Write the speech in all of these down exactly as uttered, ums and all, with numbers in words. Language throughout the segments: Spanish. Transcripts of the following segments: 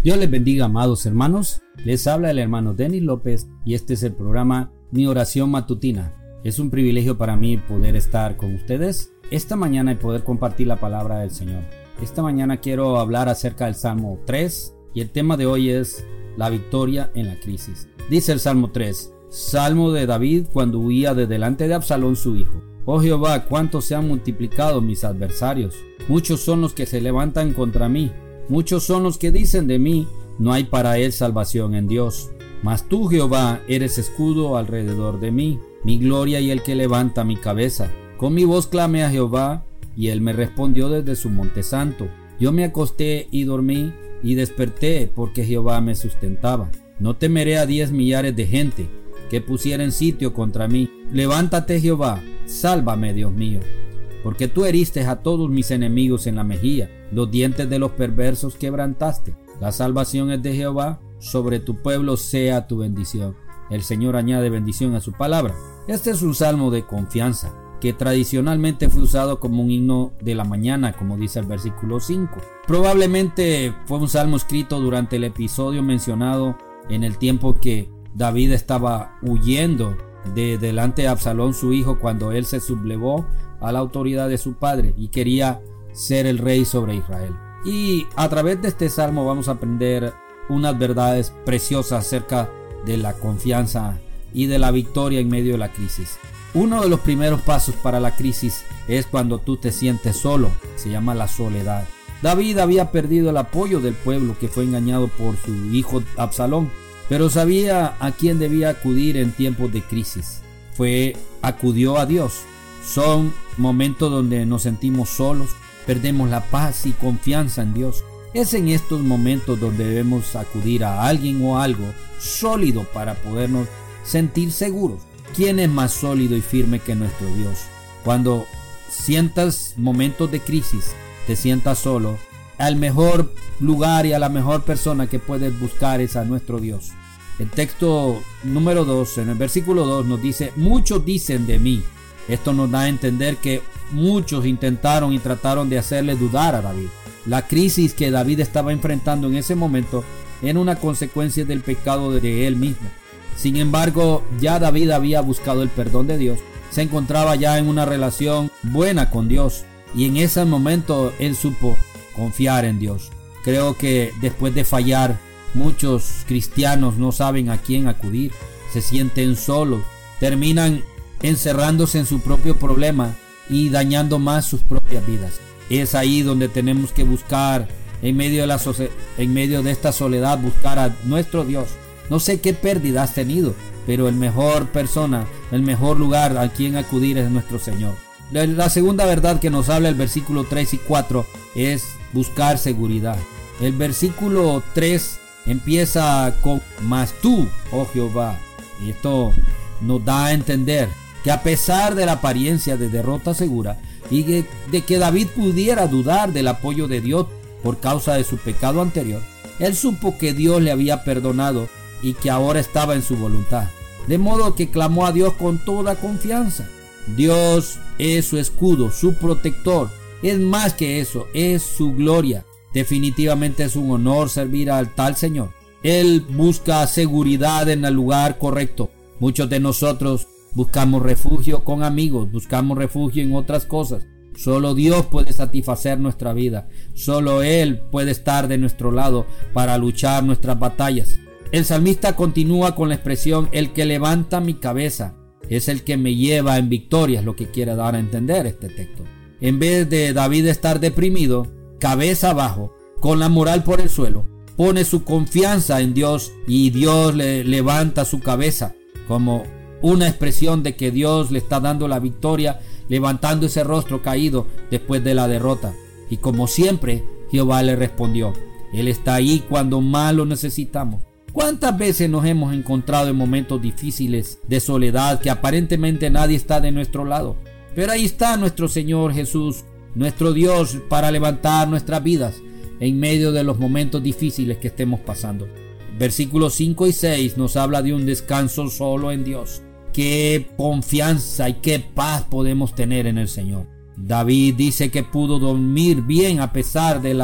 Dios les bendiga, amados hermanos. Les habla el hermano Denis López y este es el programa Mi Oración Matutina. Es un privilegio para mí poder estar con ustedes esta mañana y poder compartir la palabra del Señor. Esta mañana quiero hablar acerca del Salmo tres y el tema de hoy es la victoria en la crisis. Dice el Salmo tres, Salmo de David cuando huía de delante de Absalón su hijo. Oh Jehová, cuántos se han multiplicado mis adversarios. Muchos son los que se levantan contra mí. Muchos son los que dicen de mí, no hay para él salvación en Dios. Mas tú, Jehová, eres escudo alrededor de mí, mi gloria y el que levanta mi cabeza. Con mi voz clamé a Jehová, y él me respondió desde su monte santo. Yo me acosté y dormí, y desperté, porque Jehová me sustentaba. No temeré a diez millares de gente, que pusieren sitio contra mí. Levántate, Jehová, sálvame, Dios mío. Porque tú heriste a todos mis enemigos en la mejilla, los dientes de los perversos quebrantaste. La salvación es de Jehová, sobre tu pueblo sea tu bendición. El Señor añade bendición a su palabra. Este es un salmo de confianza, que tradicionalmente fue usado como un himno de la mañana, como dice el versículo cinco. Probablemente fue un salmo escrito durante el episodio mencionado en el tiempo que David estaba huyendo de delante de Absalón su hijo cuando él se sublevó a la autoridad de su padre y quería ser el rey sobre Israel. Y a través de este salmo vamos a aprender unas verdades preciosas acerca de la confianza y de la victoria en medio de la crisis. Uno de los primeros pasos para la crisis es cuando tú te sientes solo, se llama la soledad. David había perdido el apoyo del pueblo que fue engañado por su hijo Absalón, pero sabía a quién debía acudir en tiempos de crisis. Fue, acudió a Dios. Son momentos donde nos sentimos solos, perdemos la paz y confianza en Dios. Es en estos momentos donde debemos acudir a alguien o algo sólido para podernos sentir seguros. ¿Quién es más sólido y firme que nuestro Dios? Cuando sientas momentos de crisis, te sientas solo, al mejor lugar y a la mejor persona que puedes buscar es a nuestro Dios. El texto número dos, en el versículo dos nos dice, muchos dicen de mí. Esto nos da a entender que muchos intentaron y trataron de hacerle dudar a David. La crisis que David estaba enfrentando en ese momento era una consecuencia del pecado de él mismo. Sin embargo, ya David había buscado el perdón de Dios. Se encontraba ya en una relación buena con Dios. Y en ese momento él supo confiar en Dios. Creo que después de fallar, muchos cristianos no saben a quién acudir. Se sienten solos. Terminan encerrándose en su propio problema y dañando más sus propias vidas. Es ahí donde tenemos que buscar, en medio de, la en medio de esta soledad, buscar a nuestro Dios. No sé qué pérdida has tenido, pero el mejor persona, el mejor lugar a quien acudir es nuestro Señor. La, la segunda verdad que nos habla el versículo tres y cuatro es buscar seguridad. El versículo tres empieza con, mas tú, oh Jehová. Y esto nos da a entender que a pesar de la apariencia de derrota segura y de, de que David pudiera dudar del apoyo de Dios por causa de su pecado anterior, él supo que Dios le había perdonado y que ahora estaba en su voluntad. De modo que clamó a Dios con toda confianza. Dios es su escudo, su protector. Es más que eso, es su gloria. Definitivamente es un honor servir al tal Señor. Él busca seguridad en el lugar correcto. Muchos de nosotros buscamos refugio con amigos, buscamos refugio en otras cosas. Solo Dios puede satisfacer nuestra vida. Solo Él puede estar de nuestro lado para luchar nuestras batallas. El salmista continúa con la expresión, el que levanta mi cabeza es el que me lleva en victoria, es lo que quiere dar a entender este texto. En vez de David estar deprimido, cabeza abajo, con la moral por el suelo, pone su confianza en Dios y Dios le levanta su cabeza como una expresión de que Dios le está dando la victoria, levantando ese rostro caído después de la derrota. Y como siempre, Jehová le respondió. Él está ahí cuando más lo necesitamos. ¿Cuántas veces nos hemos encontrado en momentos difíciles de soledad que aparentemente nadie está de nuestro lado? Pero ahí está nuestro Señor Jesús, nuestro Dios, para levantar nuestras vidas en medio de los momentos difíciles que estemos pasando. Versículos cinco y seis nos habla de un descanso solo en Dios. Qué confianza y qué paz podemos tener en el Señor. David dice que pudo dormir bien a pesar de la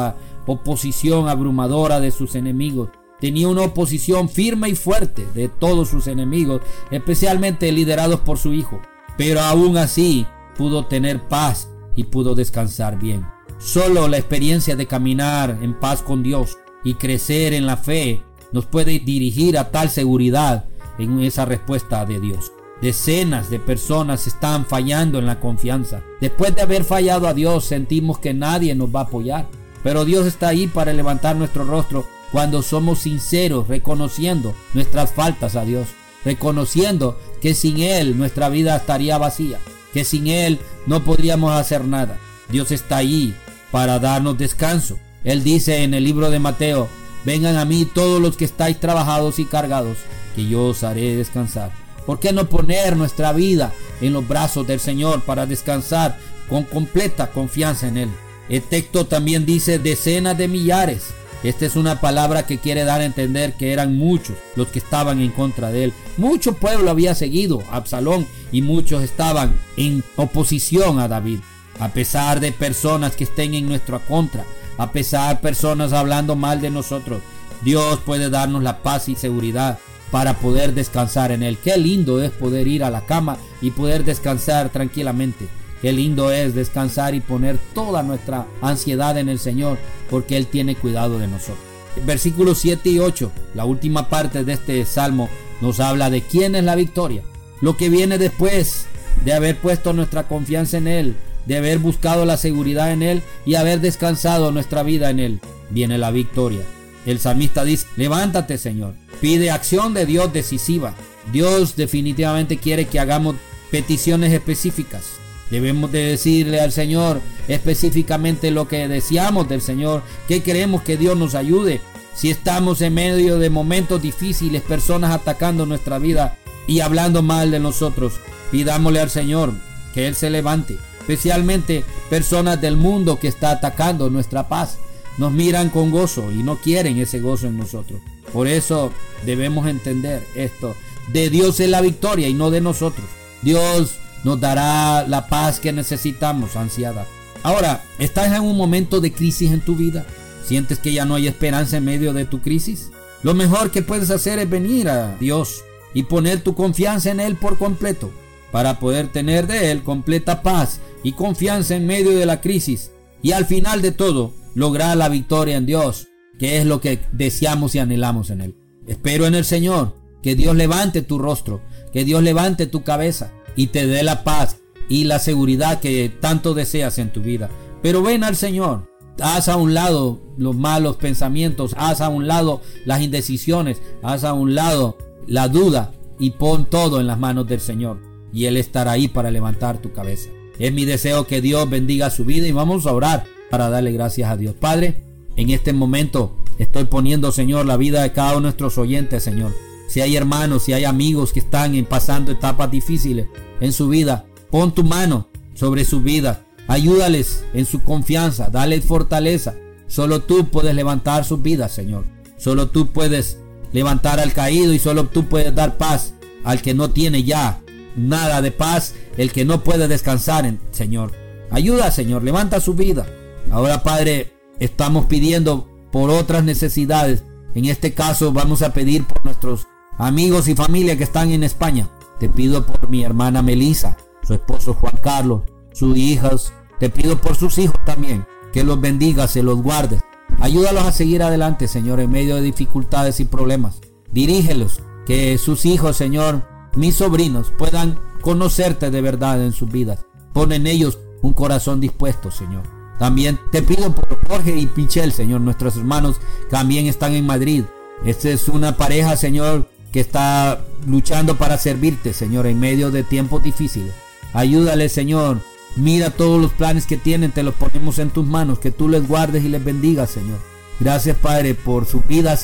oposición abrumadora de sus enemigos. Tenía una oposición firme y fuerte de todos sus enemigos, especialmente liderados por su hijo. Pero aún así pudo tener paz y pudo descansar bien. Solo la experiencia de caminar en paz con Dios y crecer en la fe nos puede dirigir a tal seguridad en esa respuesta de Dios. Decenas de personas están fallando en la confianza. Después de haber fallado a Dios, sentimos que nadie nos va a apoyar. Pero Dios está ahí para levantar nuestro rostro cuando somos sinceros, reconociendo nuestras faltas a Dios, reconociendo que sin Él nuestra vida estaría vacía, que sin Él no podríamos hacer nada. Dios está ahí para darnos descanso. Él dice en el libro de Mateo: vengan a mí todos los que estáis trabajados y cargados, que yo os haré descansar. ¿Por qué no poner nuestra vida en los brazos del Señor para descansar con completa confianza en Él? El texto también dice decenas de millares. Esta es una palabra que quiere dar a entender que eran muchos los que estaban en contra de él. Mucho pueblo había seguido a Absalón y muchos estaban en oposición a David. A pesar de personas que estén en nuestra contra, a pesar de personas hablando mal de nosotros, Dios puede darnos la paz y seguridad para poder descansar en Él. Qué lindo es poder ir a la cama y poder descansar tranquilamente. Qué lindo es descansar y poner toda nuestra ansiedad en el Señor, porque Él tiene cuidado de nosotros. Versículos siete y ocho, la última parte de este salmo, nos habla de quién es la victoria. Lo que viene después de haber puesto nuestra confianza en Él, de haber buscado la seguridad en Él y haber descansado nuestra vida en Él, viene la victoria. El salmista dice: levántate, Señor. Pide acción de Dios decisiva. Dios definitivamente quiere que hagamos peticiones específicas. Debemos de decirle al Señor específicamente lo que deseamos del Señor, que queremos que Dios nos ayude. Si estamos en medio de momentos difíciles, personas atacando nuestra vida y hablando mal de nosotros, pidámosle al Señor que Él se levante. Especialmente personas del mundo que está atacando nuestra paz. Nos miran con gozo y no quieren ese gozo en nosotros. Por eso debemos entender esto. De Dios es la victoria y no de nosotros. Dios nos dará la paz que necesitamos, ansiada. Ahora, ¿estás en un momento de crisis en tu vida? ¿Sientes que ya no hay esperanza en medio de tu crisis? Lo mejor que puedes hacer es venir a Dios y poner tu confianza en Él por completo, para poder tener de Él completa paz y confianza en medio de la crisis, y al final de todo lograr la victoria en Dios, que es lo que deseamos y anhelamos en Él. Espero en el Señor que Dios levante tu rostro, que Dios levante tu cabeza y te dé la paz y la seguridad que tanto deseas en tu vida. Pero ven al Señor, haz a un lado los malos pensamientos, haz a un lado las indecisiones, haz a un lado la duda y pon todo en las manos del Señor, y Él estará ahí para levantar tu cabeza. Es mi deseo que Dios bendiga su vida, y vamos a orar para darle gracias a Dios. Padre, en este momento estoy poniendo, Señor, la vida de cada uno de nuestros oyentes, Señor. Si hay hermanos, si hay amigos que están pasando etapas difíciles en su vida, pon tu mano sobre su vida. Ayúdales en su confianza, dale fortaleza. Solo tú puedes levantar sus vidas, Señor. Solo tú puedes levantar al caído, y solo tú puedes dar paz al que no tiene ya nada de paz, el que no puede descansar en Señor. Ayuda, Señor, levanta su vida. Ahora, Padre, estamos pidiendo por otras necesidades. En este caso vamos a pedir por nuestros amigos y familia que están en España. Te pido por mi hermana Melissa, su esposo Juan Carlos, sus hijas. Te pido por sus hijos también, que los bendigas, se los guardes. Ayúdalos a seguir adelante, Señor, en medio de dificultades y problemas. Dirígelos, que sus hijos, Señor, mis sobrinos, puedan conocerte de verdad en sus vidas. Pon en ellos un corazón dispuesto, Señor. También te pido por Jorge y Pichel, Señor, nuestros hermanos también están en Madrid. Esta es una pareja, Señor, que está luchando para servirte, Señor, en medio de tiempos difíciles. Ayúdale, Señor. Mira todos los planes que tienen, te los ponemos en tus manos, que tú les guardes y les bendigas, Señor. Gracias, Padre, por sus vidas,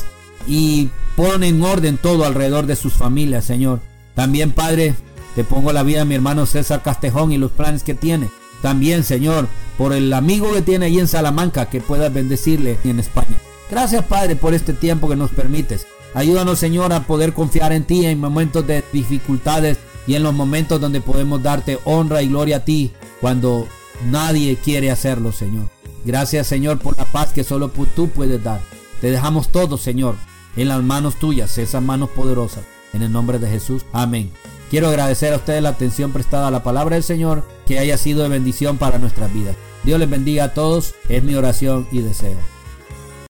y pon en orden todo alrededor de sus familias, Señor. También, Padre, te pongo la vida de mi hermano César Castejón y los planes que tiene. También, Señor, por el amigo que tiene ahí en Salamanca, que puedas bendecirle en España. Gracias, Padre, por este tiempo que nos permites. Ayúdanos, Señor, a poder confiar en ti en momentos de dificultades y en los momentos donde podemos darte honra y gloria a ti, cuando nadie quiere hacerlo, Señor. Gracias, Señor, por la paz que solo tú puedes dar. Te dejamos todo, Señor, en las manos tuyas, esas manos poderosas. En el nombre de Jesús. Amén. Quiero agradecer a ustedes la atención prestada a la palabra del Señor, que haya sido de bendición para nuestras vidas. Dios les bendiga a todos. Es mi oración y deseo.